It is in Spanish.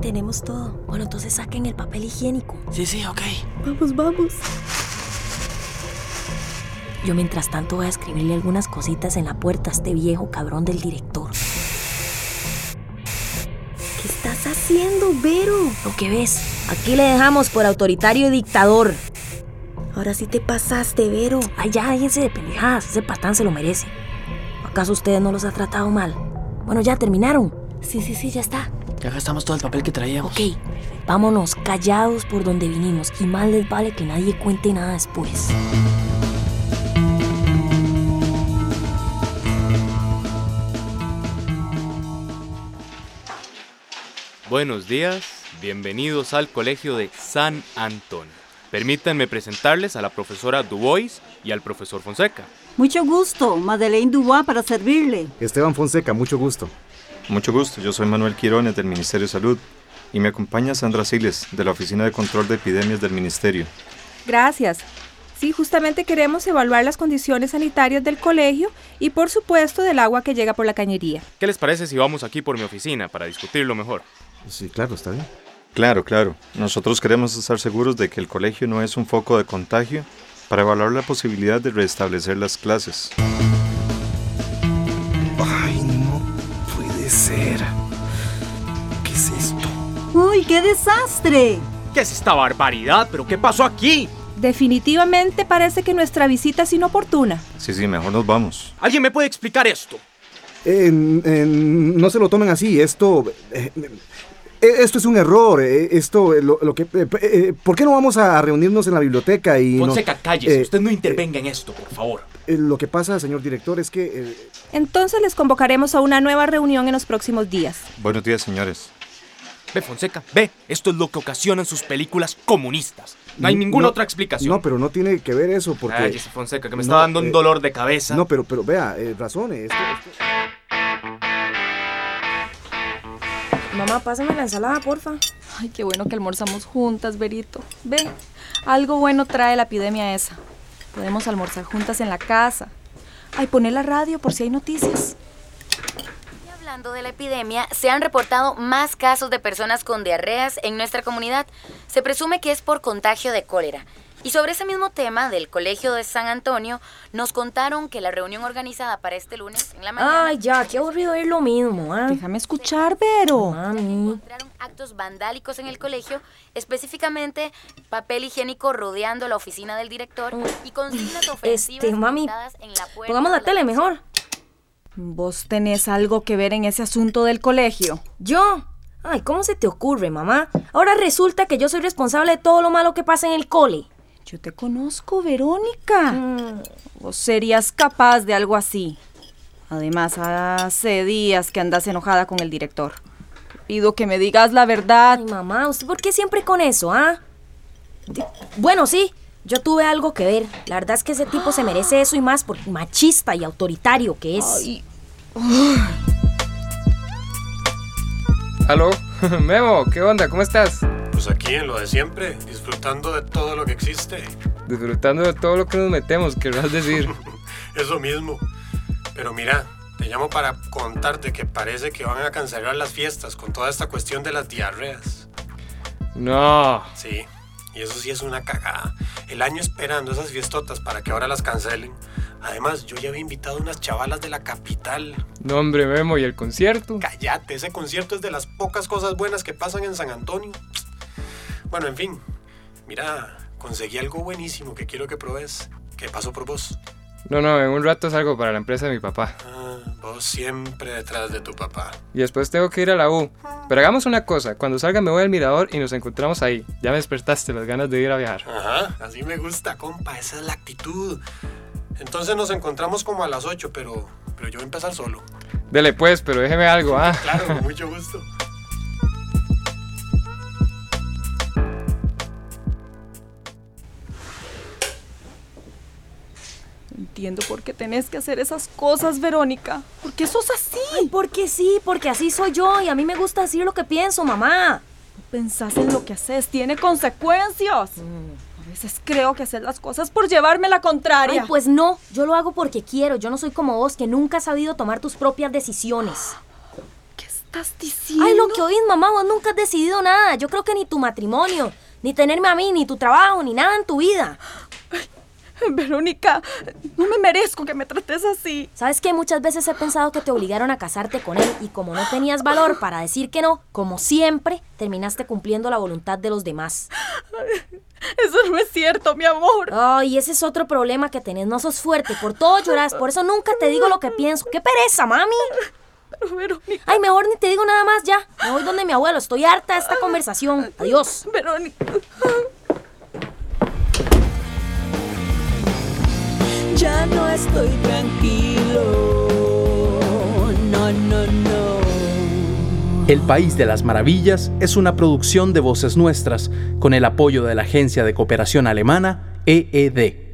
tenemos todo. Bueno, entonces saquen el papel higiénico. Sí, ok. Vamos. Yo mientras tanto voy a escribirle algunas cositas en la puerta a este viejo cabrón del director. ¿Qué estás haciendo, Vero? Lo que ves, aquí le dejamos por autoritario y dictador. Ahora sí te pasaste, Vero. Ay, ya, déjense de pendejadas, ese patán se lo merece. ¿Acaso ustedes no los ha tratado mal? Bueno, ya terminaron. Sí, ya está. Ya gastamos todo el papel que traíamos. Ok, vámonos callados por donde vinimos y más les vale que nadie cuente nada después. Buenos días, bienvenidos al Colegio de San Antonio. Permítanme presentarles a la profesora Dubois y al profesor Fonseca. Mucho gusto, Madeleine Dubois para servirle. Esteban Fonseca, mucho gusto. Mucho gusto, yo soy Manuel Quirones del Ministerio de Salud y me acompaña Sandra Siles de la Oficina de Control de Epidemias del Ministerio. Gracias. Sí, justamente queremos evaluar las condiciones sanitarias del colegio y por supuesto del agua que llega por la cañería. ¿Qué les parece si vamos aquí por mi oficina para discutirlo mejor? Sí, claro, está bien. Claro. Nosotros queremos estar seguros de que el colegio no es un foco de contagio para evaluar la posibilidad de restablecer las clases. Ay, no puede ser. ¿Qué es esto? ¡Uy, qué desastre! ¿Qué es esta barbaridad? ¿Pero qué pasó aquí? Definitivamente parece que nuestra visita es inoportuna. Sí, mejor nos vamos. ¿Alguien me puede explicar esto? No se lo tomen así, esto es un error, ¿por qué no vamos a reunirnos en la biblioteca y Fonseca, cállese, usted no intervenga en esto, por favor. Lo que pasa, señor director, es que... Entonces les convocaremos a una nueva reunión en los próximos días. Buenos días, señores. Ve, Fonseca, ve, esto es lo que ocasionan sus películas comunistas. No hay ninguna otra explicación. No, pero no tiene que ver eso, porque... Cállese, Fonseca, que me está dando un dolor de cabeza. No, pero vea, razones. Mamá, pásame la ensalada, porfa. Ay, qué bueno que almorzamos juntas, Verito. Ven, algo bueno trae la epidemia esa. Podemos almorzar juntas en la casa. Ay, poné la radio por si hay noticias. Y hablando de la epidemia, se han reportado más casos de personas con diarreas en nuestra comunidad. Se presume que es por contagio de cólera. Y sobre ese mismo tema del Colegio de San Antonio, nos contaron que la reunión organizada para este lunes en la mañana... Ay, ya, qué aburrido es lo mismo, ¿eh? Déjame escuchar, Vero. Mami. Encontraron actos vandálicos en el colegio, específicamente papel higiénico rodeando la oficina del director y consignas ofensivas mami, pintadas en la puerta. Pongamos la tele mejor. ¿Vos tenés algo que ver en ese asunto del colegio? ¿Yo? Ay, ¿cómo se te ocurre, mamá? Ahora resulta que yo soy responsable de todo lo malo que pasa en el cole. Yo te conozco, Verónica. Vos serías capaz de algo así. Además, hace días que andas enojada con el director. Te pido que me digas la verdad. Ay, mamá, ¿usted por qué siempre con eso, ah? Bueno, sí, yo tuve algo que ver. La verdad es que ese tipo se merece eso y más por machista y autoritario que es. Ay. ¿Aló? Memo, ¿qué onda? ¿Cómo estás? Pues aquí en lo de siempre, disfrutando de todo lo que existe. Disfrutando de todo lo que nos metemos, querrás decir. Eso mismo. Pero mira, te llamo para contarte que parece que van a cancelar las fiestas con toda esta cuestión de las diarreas. No. Sí, y eso sí es una cagada. El año esperando esas fiestotas para que ahora las cancelen. Además, yo ya había invitado a unas chavalas de la capital. No, hombre, Memo, ¿y el concierto? Cállate, ese concierto es de las pocas cosas buenas que pasan en San Antonio. Bueno, en fin, mira, conseguí algo buenísimo que quiero que pruebes. ¿Qué pasó por vos? No, en un rato salgo para la empresa de mi papá. Vos siempre detrás de tu papá. Y después tengo que ir a la U. Pero hagamos una cosa, cuando salga me voy al mirador y nos encontramos ahí. Ya me despertaste las ganas de ir a viajar. Ajá, así me gusta, compa, esa es la actitud. Entonces nos encontramos como a las 8, pero yo voy a empezar solo. Dele pues, pero déjeme algo, ¿ah? Claro, con mucho gusto. Entiendo por qué tenés que hacer esas cosas, Verónica. ¿Por qué sos así? Ay, porque sí, porque así soy yo y a mí me gusta decir lo que pienso, mamá. No pensás en lo que haces, tiene consecuencias. A veces creo que haces las cosas por llevarme la contraria. Ay, pues no, yo lo hago porque quiero. Yo no soy como vos, que nunca has sabido tomar tus propias decisiones. ¿Qué estás diciendo? Ay, lo que oís, mamá, vos nunca has decidido nada. Yo creo que ni tu matrimonio, ni tenerme a mí, ni tu trabajo, ni nada en tu vida. Verónica, no me merezco que me trates así. ¿Sabes qué? Muchas veces he pensado que te obligaron a casarte con él y como no tenías valor para decir que no, como siempre, terminaste cumpliendo la voluntad de los demás. Eso no es cierto, mi amor. Ay, ese es otro problema que tenés. No sos fuerte, por todo llorás, por eso nunca te digo lo que pienso. ¡Qué pereza, mami! Pero Verónica... Ay, mejor ni te digo nada más ya. Me voy donde mi abuelo. Estoy harta de esta conversación. Adiós. Verónica... Ya no estoy tranquilo. No, no, no. El País de las Maravillas es una producción de Voces Nuestras con el apoyo de la Agencia de Cooperación Alemana EED.